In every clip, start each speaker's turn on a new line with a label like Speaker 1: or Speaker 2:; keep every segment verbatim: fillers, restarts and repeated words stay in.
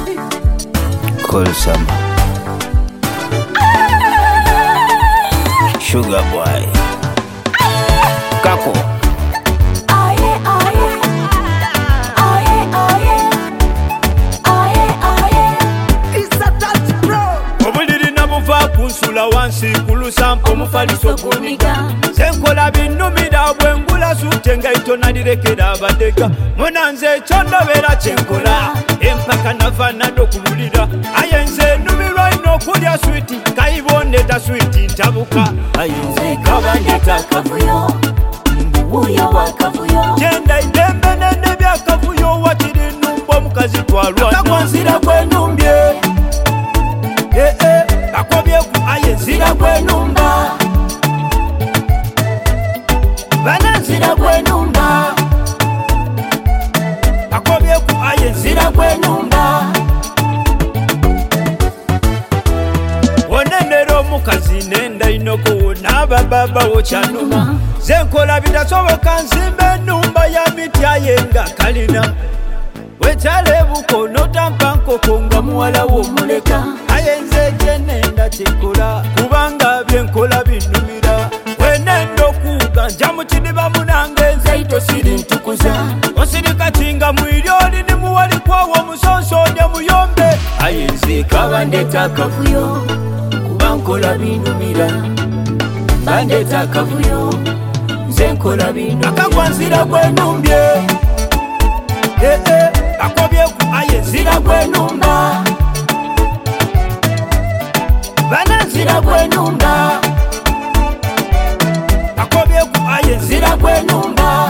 Speaker 1: Cool summer. Sugar boy. Kako.
Speaker 2: Aye, aye. Aye, aye. Aye, aye.
Speaker 3: It's a touch bro.
Speaker 4: Obuliri nabuva kunsula wansi kulusa omufaliso guniga. Senkola binnumira bwengula sute ngaito nadirekera abadega. Munanze kyondobera kyenkola. Empaka nava nado kululira. Ayenze numirwa ino kulya switi. Kayibondeta switi ntabuka. Ayenze kabandeta
Speaker 2: Kavuyo. Uyo wa kavuyo.
Speaker 4: Jenda idembe nene bya kavuyo wakiri numbo mukazi twalwa.
Speaker 2: Akakwanzira kwenumbye.
Speaker 4: Eh eh akobye ku ayenzira
Speaker 2: Kwenumba.
Speaker 4: bananzira
Speaker 2: Zira kwenumba.
Speaker 4: akobye ku ayenzira
Speaker 2: Zira kwenumba.
Speaker 4: onenera omukazi nenda inoko wona baba wo kyanuma zenkola bitasoboka nzimbe ennumba ya mitya yenga kalina wetalebuko notampa nkoko nga muwala womuleka ayenze gyenenda kyekola kubanga byenkola binnumira wenenda okuuga nja mu kidiba munange nzeito siri ntukuza osirikati nga mwiryoli ni muwali kwawo omusonsonye muyombe ayenze kabandeta
Speaker 2: Kavuyo. Kubankola binumira. Bandeta kavuyo. Nze nkola binumira.
Speaker 4: akagwanzira gwenumbye eh eh akobye ku ayenzira
Speaker 2: Zira kwenumba.
Speaker 4: bananzira
Speaker 2: Zira kwenumba.
Speaker 4: akobye ku ayenzira
Speaker 2: Zira kwenumba.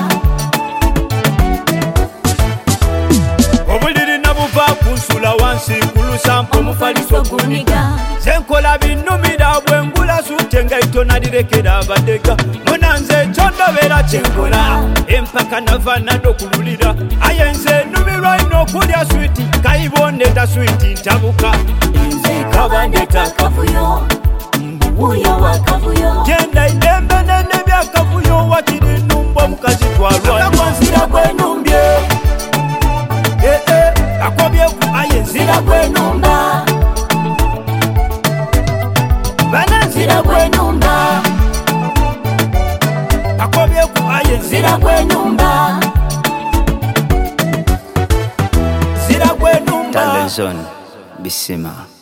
Speaker 4: obuliri nabuva kunsula wansi kulusa omufaliso
Speaker 2: Guniga.
Speaker 4: zenkola binnumira bwengula sute ngaito nadirekera abadega munanze kyondobera kyenkola empaka nava nado kululira ayenze numirwa ino okulya switi kayibondeta switi ntabuka
Speaker 2: Nze kabandeta kavuyo. Uyo wa kavuyo.
Speaker 4: genda idembe nene bya kavuyo wakiri numba omukazi twalwa
Speaker 2: Akakwanzira kwenumbye.
Speaker 4: eh eh akobye ku ayenzira
Speaker 2: Zira kwenumba.
Speaker 4: bananzira
Speaker 2: Zira kwenumba.
Speaker 4: akobye ku ayenzira
Speaker 2: Zira kwenumba.
Speaker 4: zira gwenumba
Speaker 1: Talenzon Bisima.